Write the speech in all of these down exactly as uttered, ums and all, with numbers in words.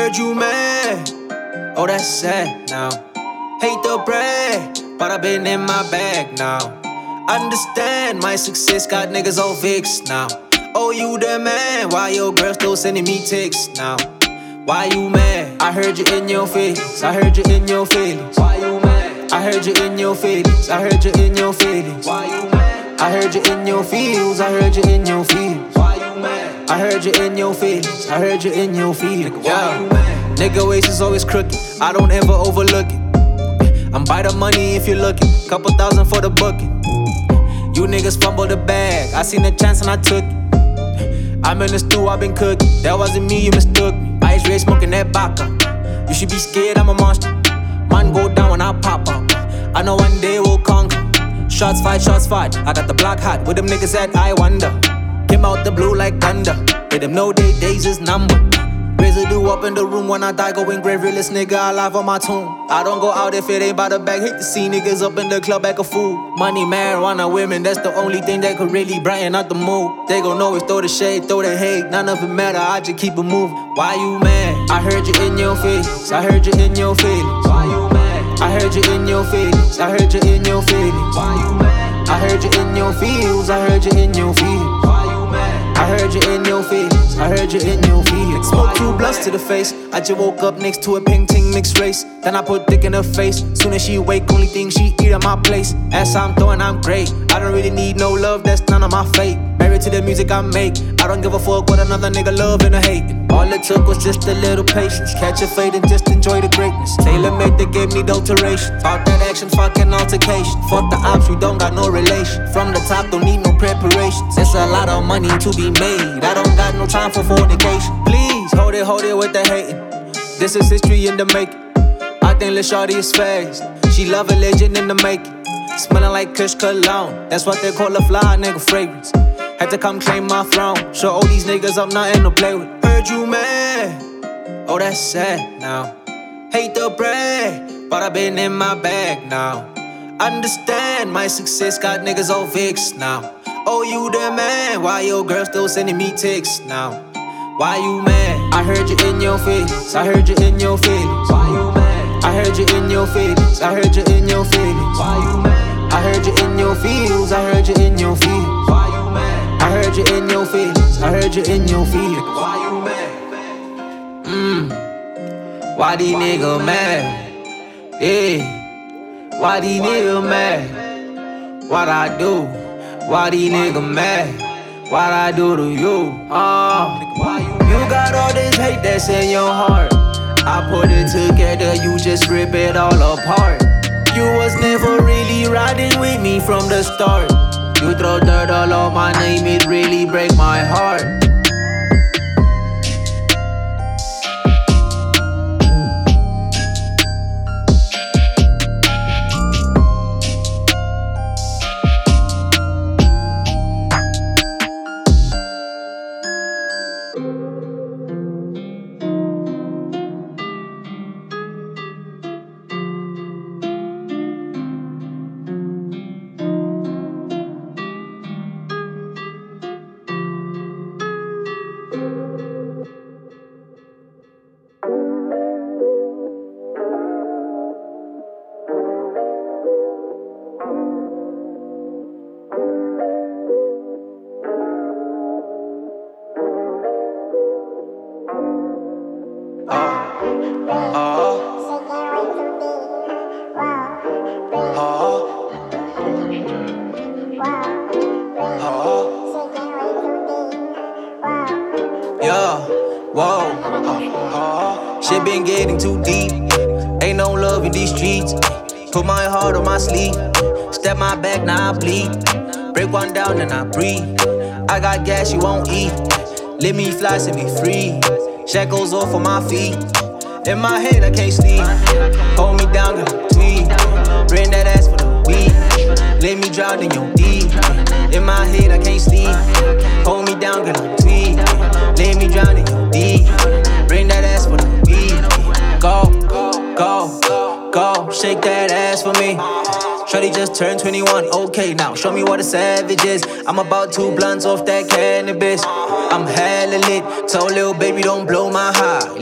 Heard you mad, oh that's sad now. Hate the brag, but I been in my bag now. Understand my success got niggas all fixed now. Oh you the man, why your girl still sending me texts now? Why you mad? I heard you in your feelings, I heard you in your feelings. Why you mad? I heard you in your feelings, I heard you in your feelings. Why you mad? I heard you in your feels, I heard you in your feelings. Why you mad? I heard you in your feelings, I heard you in your feelings. Yeah. Nigga waist is always crooked, I don't ever overlook it. I'm by the money if you're looking, couple thousand for the booking. You niggas fumbled the bag, I seen the chance and I took it. I'm in the stew, I've been cooking, that wasn't me, you mistook me. Ice red smoking that baka. You should be scared, I'm a monster. Man go down when I pop up. I know one day we'll conquer. Shots fired, shots fired. I got the block hot with them niggas at I wonder. Came out the blue like thunder. Let them know they days is numbered. Residue up in the room when I die, going grave realest nigga alive on my tomb. I don't go out if it ain't by the bag. Hate to see niggas up in the club like a fool. Money, marijuana, women, that's the only thing that could really brighten up the mood. They gon' always throw the shade, throw the hate. None of it matter, I just keep it moving. Why you mad? I heard you in your feelings, I heard you in your feelings. Why you mad? I heard you in your feelings, I heard you in your feelings. Why you mad? I heard you in your feels, I heard you in your feelings. Why you mad? I heard you in your feelings, I heard you in your feelings. Smoke two blunts to the face, I just woke up next to a painting mixed race. Then I put dick in her face, soon as she wake, only thing she eat at my place. Ass I'm throwing, I'm great, I don't really need no love, that's none of my fate. Married to the music I make, I don't give a fuck what another nigga loving or hating. All it took was just a little patience, catch a fade and just enjoy the greatness. Tailor made, they gave me alterations. Talk that action, fucking altercation. Fuck the ops, we don't got no relation. From the top, don't need no preparations. It's a lot of money to be made, I don't got no time for fornication. Please, hold it, hold it with the hating. This is history in the making. I think Lil Shawty is fast, she love a legend in the making. Smelling like Kush cologne, that's what they call a fly nigga fragrance. Had to come claim my throne, show all these niggas I'm nothing to play with. Heard you mad, oh that's sad now. Hate the brag, but I been in my bag now. Understand my success got niggas all fixed now. Oh you the man, why your girl still sending me texts now? Why you mad? I heard you in your feelings, I heard you in your feelings. Why you mad? I heard you in your feelings, I heard you in your feelings. Why you mad? I heard you in your feels, I heard you in your feelings. Why you mad? I heard you in your feelings, I heard you in your feelings. Why you mad? Mmm, why these niggas mad? Yeah, why these niggas mad? What I do? Why these niggas mad? What I do to you? Uh, you got all this hate that's in your heart. I put it together, you just rip it all apart. You was never really riding with me from the start. You throw dirt all on my name, it really break my heart. Yeah, whoa, shit been getting too deep. Ain't no love in these streets. Put my heart on my sleeve. Step my back, now I bleed. Break one down and I breathe. I got gas, you won't eat. Let me fly, set me free. Shackles off of my feet. In my head, I can't sleep. Hold me down, girl, tweet. Bring that ass for the weed. Let me drown in your deep. In my head, I can't sleep. Hold me down, girl, tweet. Let me drown in your deep. Bring that ass for the weed. Go, go, go. Shake that ass for me. Shorty just turned twenty-one, okay, now show me what a savage is. I'm about two blunts off that cannabis. I'm hella lit, told lil' baby don't blow my high.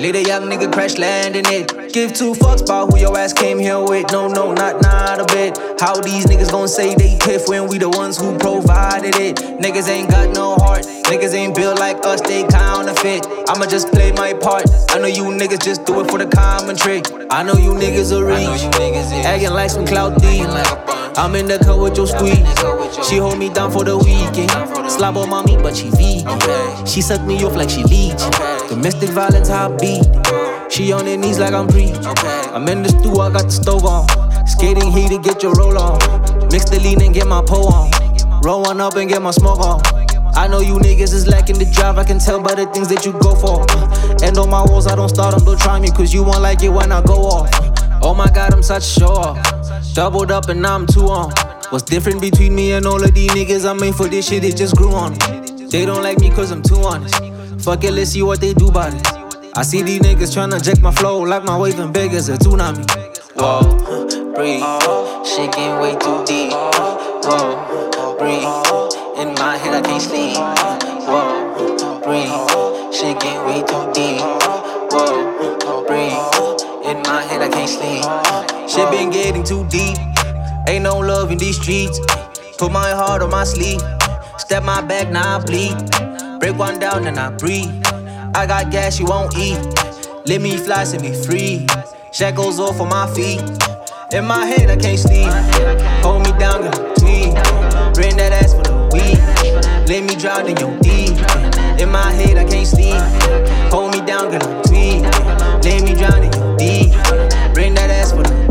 Let a young nigga crash land in it. Give two fucks about who your ass came here with. No, no, not not a bit. How these niggas gon' say they piff when we the ones who provided it? Niggas ain't got no heart. Niggas ain't built like us, they counterfeit. I'ma just play my part. I know you niggas just do it for the common trick. I know you niggas are reach. Acting like some clout deep. I'm in the cut with your squeeze. She hold me down for the weekend. Slob on mommy, but she vegan. She suck me off like she leech. Domestic violence, how I beat. She on her knees like I'm preach. I'm in the stew, I got the stove on. Skating heat to get your roll on. Mix the lean and get my pole on. Roll one up and get my smoke on. I know you niggas is lacking the drive, I can tell by the things that you go for. And on my walls, I don't start them, don't try me, cause you won't like it when I go off. Oh my god, I'm such a show off. Doubled up and now I'm two on. What's different between me and all of these niggas? I'm made for this shit, it just grew on me. They don't like me cause I'm too honest. Fuck it, let's see what they do about it. I see these niggas tryna jack my flow like my wave and big as a tsunami. Whoa, breathe, shit getting way too deep. Whoa, breathe, in my head I can't sleep. Whoa, breathe, shit getting way too deep. Whoa, breathe, in my head I can't sleep. Shit been getting too deep. Ain't no love in these streets. Put my heart on my sleeve. Step my back, now I bleed. Break one down and I breathe. I got gas you won't eat. Let me fly, set me free. Shackles off on my feet. In my head I can't sleep. Hold me down, girl, tweet. Bring that ass for the weed. Let me drown in your deep. In my head I can't sleep. Hold me down, girl, tweet. Let me drown in your deep. Bring that ass for the weed.